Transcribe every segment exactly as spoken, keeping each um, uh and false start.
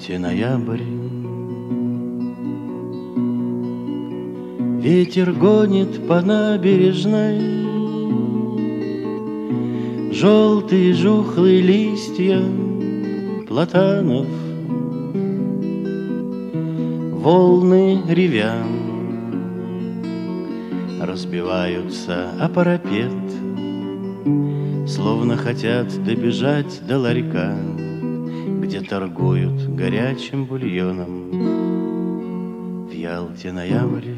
Ялте ноябрь. Ветер гонит по набережной желтые жухлые листья платанов. Волны ревя разбиваются о парапет, словно хотят добежать до ларька, где торгуют горячим бульоном. В Ялте ноябрь.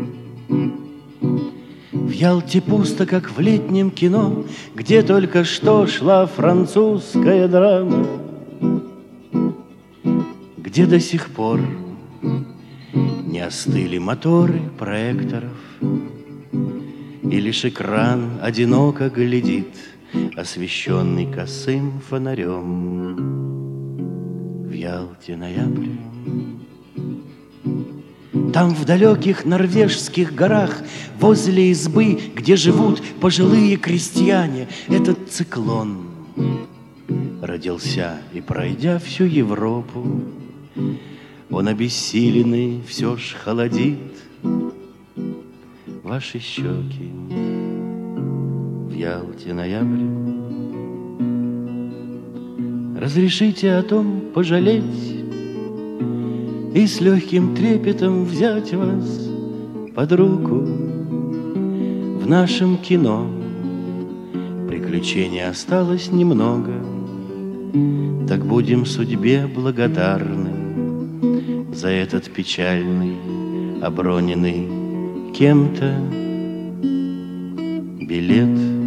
В Ялте пусто, как в летнем кино, где только что шла французская драма, где до сих пор не остыли моторы проекторов, и лишь экран одиноко глядит, освещенный косым фонарем. В Ялте ноябрь. Там в далеких норвежских горах, возле избы, где живут пожилые крестьяне, этот циклон родился, и, пройдя всю Европу, он обессиленный все ж холодит ваши щеки. В Ялте ноябрь. Разрешите о том пожалеть и с легким трепетом взять вас под руку. В нашем кино приключений осталось немного, так будем судьбе благодарны за этот печальный, оброненный кем-то билет.